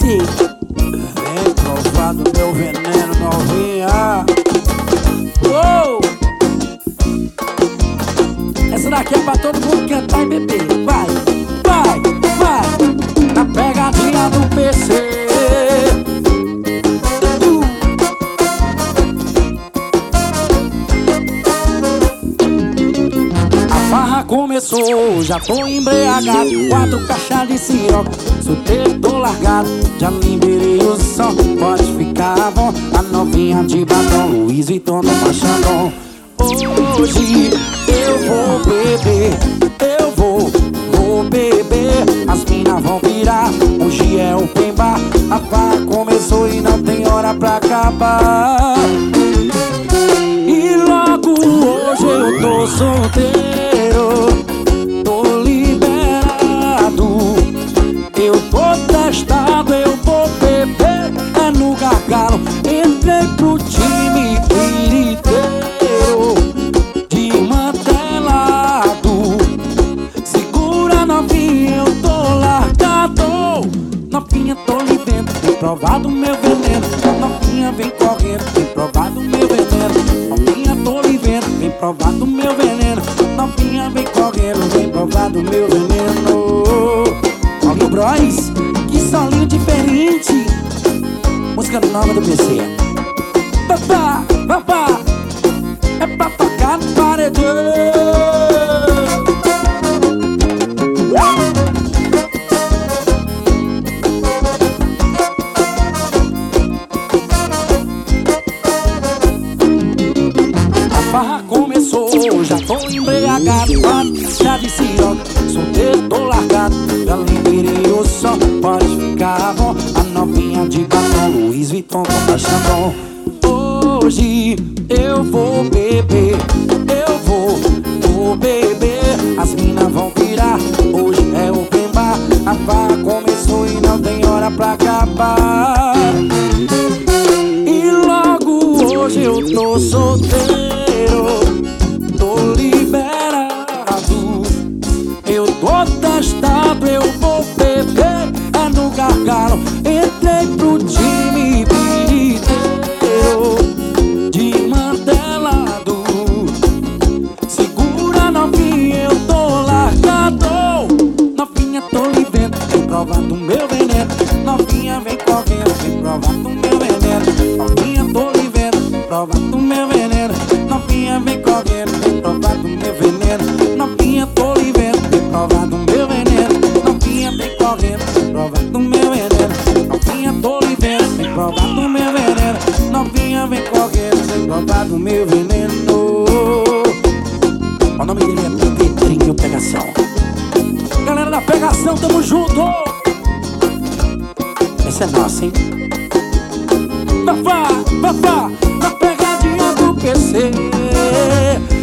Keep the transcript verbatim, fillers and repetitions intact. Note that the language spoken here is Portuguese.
P C. Vem provar do meu veneno, novinha. Uou! Essa daqui é pra todo mundo cantar e beber. Vai, vai, vai. Na pegadinha do P C. Começou, já tô embriagado. Quatro caixas de siroca, solteiro, tô largado. Já liberei o som, pode ficar bom. A novinha de batom, Louis Vuitton no Machandon. Hoje eu vou beber, eu vou, vou beber. As minas vão virar, hoje é open bar. A farra começou e não tem hora pra acabar. E logo hoje eu tô solteiro, tô liberado. Eu tô testado, eu vou beber é no gargalo. Entrei pro time inteiro desmantelado. Segura novinha, eu tô largado. Novinha, tô lhe vendo, tem provado meu veneno. Novinha, vem correndo, tem provado meu veneno. Novinha, tô lhe vendo, vem provar do meu veneno. Novinha, vem correndo, vem provar do meu veneno. Paulinho Bros, que solinho diferente. Música nova do P C. Papá, papá, é pra tocar no paredão. Farra começou, já tô embriagado. Quatro caixas de siroca, solteiro, tô largado. Já liberei o som, pode ficar bom. A novinha de batom, Louis Vuitton com Machandon. Hoje eu vou beber, eu vou, vou beber. As minas vão virar, hoje é open bar. A farra começou e não tem hora pra acabar. E logo hoje eu tô solteiro, tô liberado. Eu tô testado, eu vou beber é no gargalo. Entrei pro time inteiro desmantelado. Segura novinha, eu tô largado. Novinha, tô lhe vendo, vem provar do meu veneno. Novinha, vem correndo, vem provar do meu veneno. Novinha, tô lhe vendo, provar do meu veneno. Novinha, vem correndo, vem provar do meu veneno. Novinha, tô lhe vendo, vem provar do meu veneno. Novinha, vem correndo, vem provar do meu veneno. Novinha, tô lhe vendo, vem provar do meu veneno. Novinha, vem correndo, vem provar do meu veneno. O nome dele é Pedrinho Pegação. Galera da Pegação, tamo junto. Essa é nossa, hein? Papá, papá, na pegadinha do P C.